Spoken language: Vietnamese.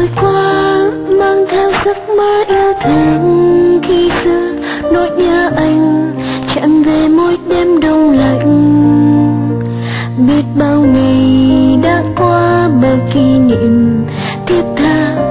qua mang theo giấc mơ yêu thương khi xưa, nỗi nhớ anh chạm về mỗi đêm đông lạnh. Biết bao ngày đã qua, bao kỷ niệm thiết tha